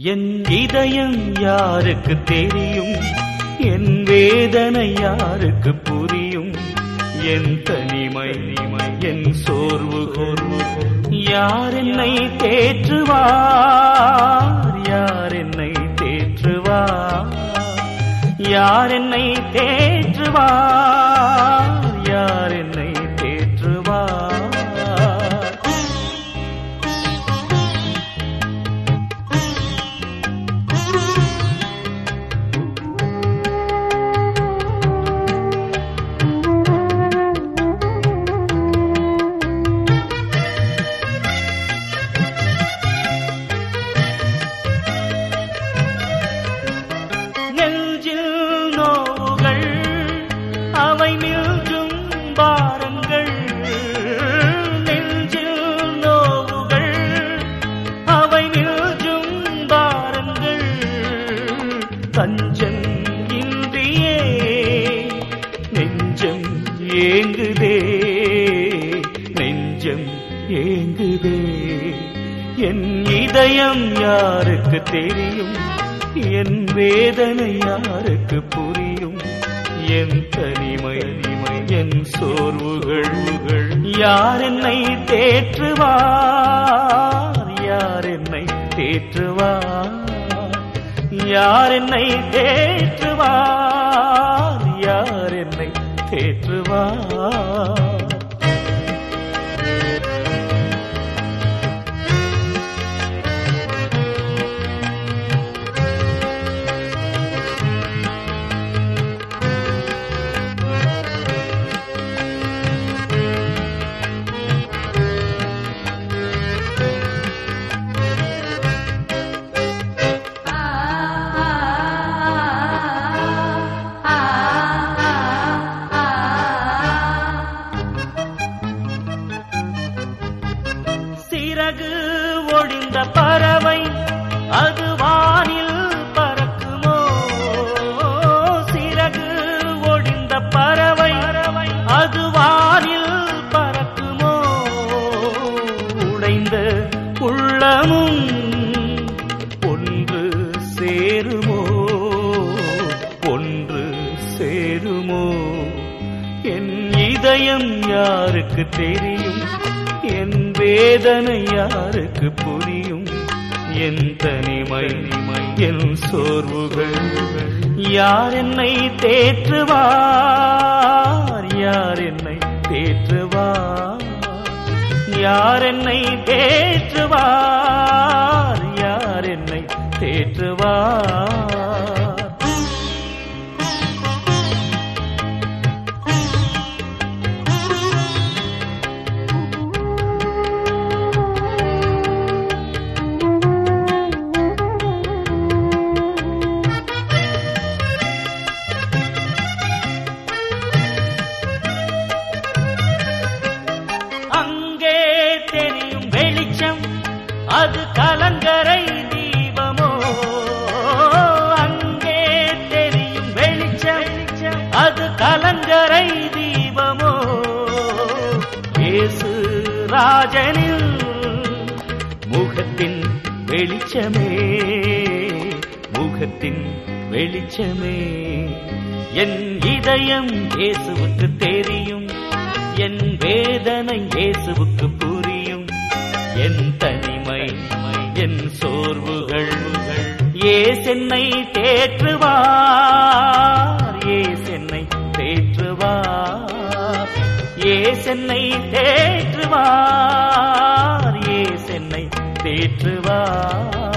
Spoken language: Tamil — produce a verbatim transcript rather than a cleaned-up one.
என் இதயம் யாருக்கு தெரியும், என் வேதனை யாருக்கு புரியும், என் தனிமை என் சோர்வு யார் என்னை தேற்றுவார், யார் என்னை தேற்றுவார், யார் என்னை தேற்றுவார், யார் என்னை தேற்றுவார். அவை நில்லும் பாரங்கள், நெஞ்சில் நோவுகள் அவை நில்லும் பாரங்கள், தஞ்சம் இன்றியே நெஞ்சம் ஏங்குதே, நெஞ்சம் ஏங்குதே. என் இதயம் யாருக்கு தெரியும், என் வேதனை யாருக்கு புரியும், என் தனிமை என் சோர்வுகள் யார் என்னை தேற்றுவார், யார் என்னை தேற்றுவார், யார் என்னை தேற்றுவார், யார் என்னை தேற்றுவார். சிறகு ஒடிந்த பறவை அது வானில் பறக்குமோ, சிறகு ஒடிந்த பறவை அது வானில் பறக்குமோ, உடைந்த உள்ளமும் ஒன்று சேருமோ, ஒன்று சேருமோ. என் இதயம் யாருக்கு தெரியும், என் வேதனை யாருக்கு புரியும், என் தனிமை என் சோர்வுகள் யார் என்னை தேற்றுவார், யார் என்னை தேற்றுவார், யார் என்னை தேற்றுவார், யார் என்னை தேற்றுவார். அங்கே தெரியும் வெளிச்சம் அது கலங்கரை தீபமோ, அங்கே தெரியும் வெளிச்சம் அது கலங்கரை தீபமோ. இயேசு ராஜனில் முகத்தின் வெளிச்சமே, முகத்தின் வெளிச்சமே. என் இதயம் இயேசுவுக்கு தெரியும், என் வேதனை இயேசுவுக்கு புரியும், என் தனிமை என் சோர்வுகள் இயேசென்னை தேற்றுவார், இயேசென்னை தேற்றுவார், இயேசென்னை தேற்றுவார், இயேசென்னை தேற்றுவார்.